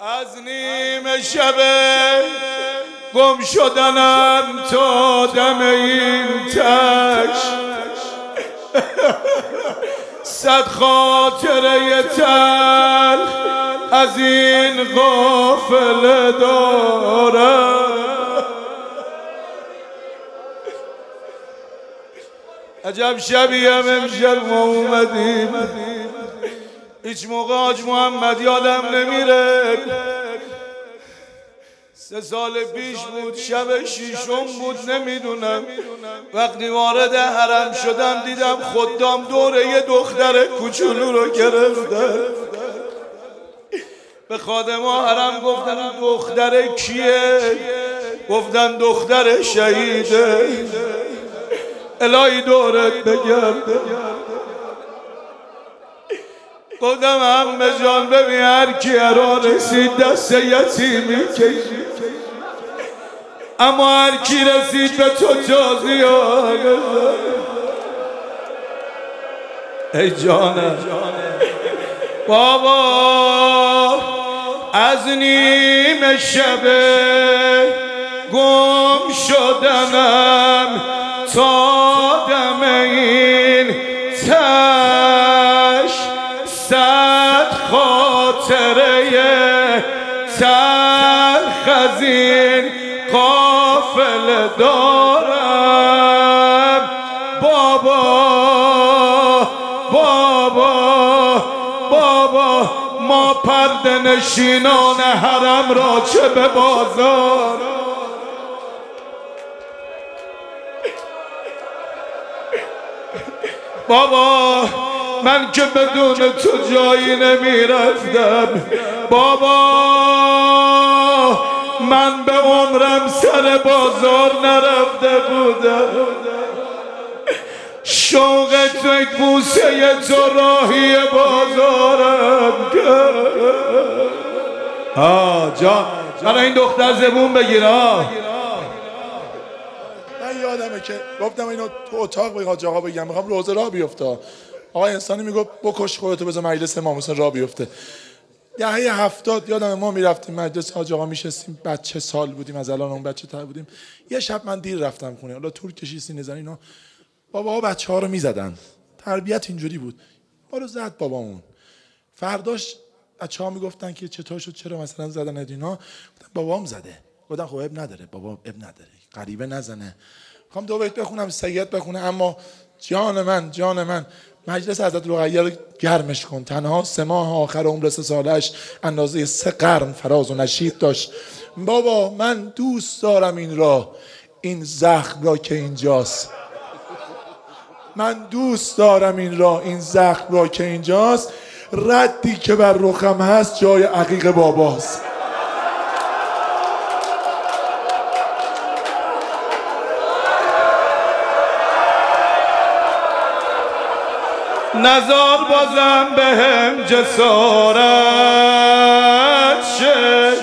از نیمه شب گم شدنم تا دم این تش، صد خاطره تلخ از این قافله دارم. عجب شبی هم امشب ما اومدیم، هیچ موقع حاج محمد یادم نمیره. 3 سال پیش بود، شب 6م بود، نمیدونم. وقتی وارد حرم شدم دیدم خدام دوره یه دختر کوچولو رو گرفتن. به خادما حرم گفتن دختر کیه؟ گفتن دختر شهیده. الهی دورت بگم. گفتم عمه جان ببین هر کی را رسید دست یتیمی کشید، اما هر کی رسید به تو تازیانه. ای جانم بابا، از نیمه شب گم شدنم تا دم این تش، صد خاطره تلخ از این قافله دارم. بابا بابا بابا، ما پرده نشینان حرم را چه به بازار. بابا من که بدون تو جایی نمیرفتم. بابا من به عمرم سر بازار نرفته بودم. شوق تو یک بوسه تو راهی بازارم کرد. جان برای این دختر زبون بگیر. من یادمه که گفتم اینو تو اتاق به حاج آقا بگم، میخوام روزه راه بیفته. آقا انسانی میگفت بکش خودتو بذار مجلس امام حسین راه بیفته. دهه 70 یادم ما میرفتیم مجلس حاج آقا میشستیم، بچه سال بودیم، از الان اون بچه تر بودیم. یه شب من دیر رفتم خونه، حالا طول کشید سینه زنی اینا. باباها بچه‌ها رو میزدن، تربیت اینجوری بود. ما رو زد بابامون. فرداش بچه‌ها میگفتن که چطور شد، چرا مثلا زدن اینا. گفتم بابام زده. گفتم خب اب نداره، بابا اب نداره، غریبه نزنه. میخوام 2 بیت بخونم، سید بخونه، اما جان من مجلس حضرت رقیه رو گرمش کن. تنها 3 ماه آخر عمر 3 سالش اندازه 3 قرن فراز و نشیب داشت. بابا من دوست دارم این راه، این زخم را که اینجاست. من دوست دارم این راه، این زخم را که اینجاست. ردی که بر رخم هست جای عقیق باباست. نزار بازم به هم جسارت شه،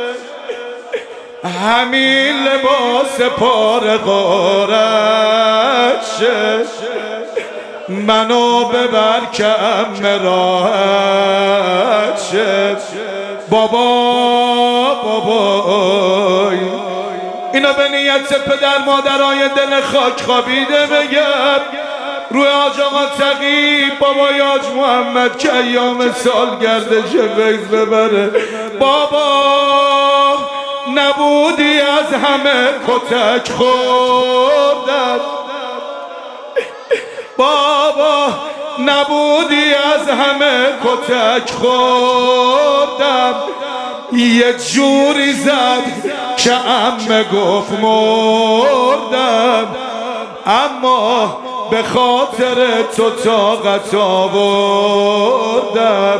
همین لباس پاره غارت شه. منو ببر که ام راحت شه. بابا اینا به نیت پدر مادرای دل خاک خوابیده بگم روی حاج آقا تقی بابای حاج محمد که ایام سالگردش فیض ببره. بابا نبودی از همه کتک خوردم. بابا نبودی از همه کتک خوردم. یه جوری زد که عمه گفت مردم، اما به خاطر تو طاقت آوردم.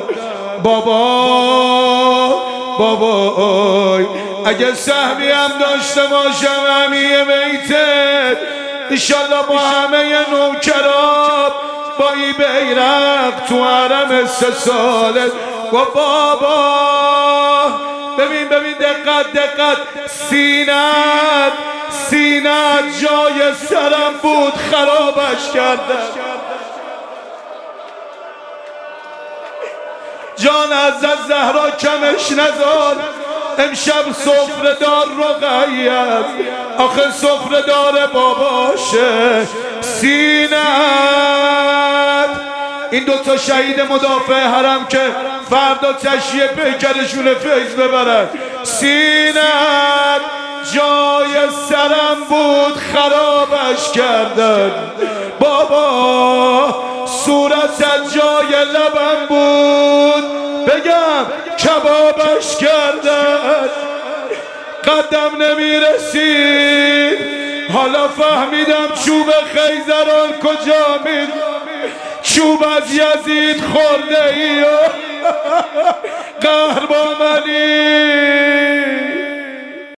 بابا اگه سهمی هم داشته باشم همیه بیتت، انشالله با همه نوکرات با این بیرق تو حرم 3 ساله. و بابا ببین دقت سینت جای سرم بود خرابش کردن. جان از زهرا کمش نذار امشب سفره دار رقیت آخه سفره دار باباشه سینت. این دوتا شهید مدافع حرم که فردا تشییع پیکرشون فیض ببرن سینت جای سرم بود خرابش کردن بابا صورتت جای لبم بود بگم کبابش کردن قدم نمیرسید حالا فهمیدم چوب خیزران کجا می چوب از یزید خورده ای قهر با منی